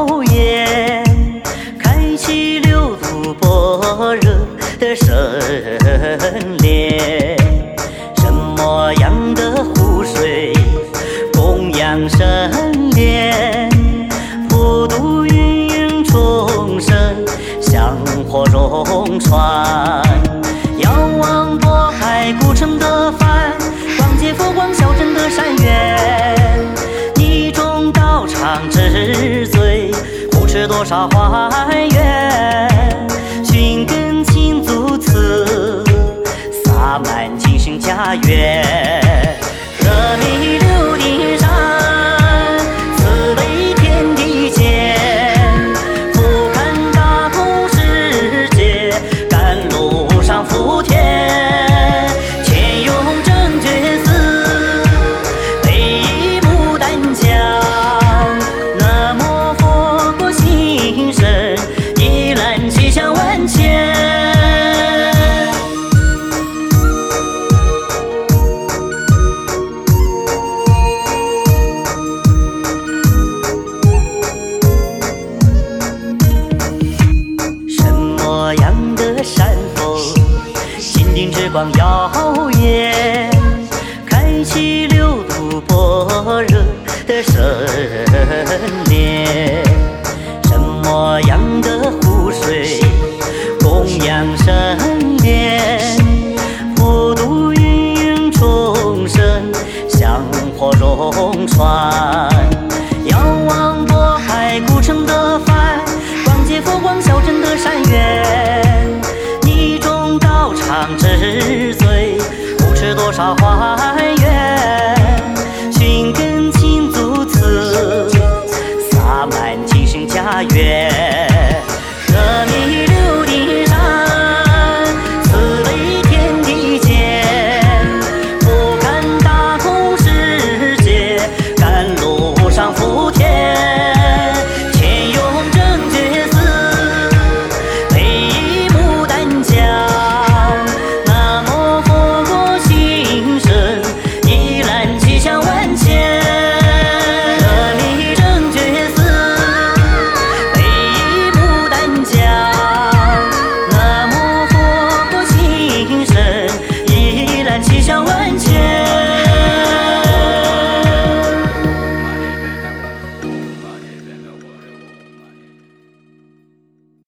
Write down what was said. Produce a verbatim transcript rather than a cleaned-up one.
言，开启六度般若的圣莲。什么样的湖水供养圣莲？普渡芸芸众生，香火融传。遥望渤海古城的帆，广结佛光小镇的山原。你众道场之最，护持多少花园？寻根勤足此，洒满今生家园。峨眉六顶山，慈悲天地间，俯瞰大同世界，甘露上福田。千涌正觉寺，北倚牡丹江。南无佛国心神，一览吉祥万千。山峰心灵之光耀眼，开启六度般若的圣莲。什么样的湖水供养圣莲？普渡芸芸众生，香火融传。遥望渤海古城的帆，广结佛光小镇的山原。之最，护持多少花园？寻根勤足此，洒满今生家园。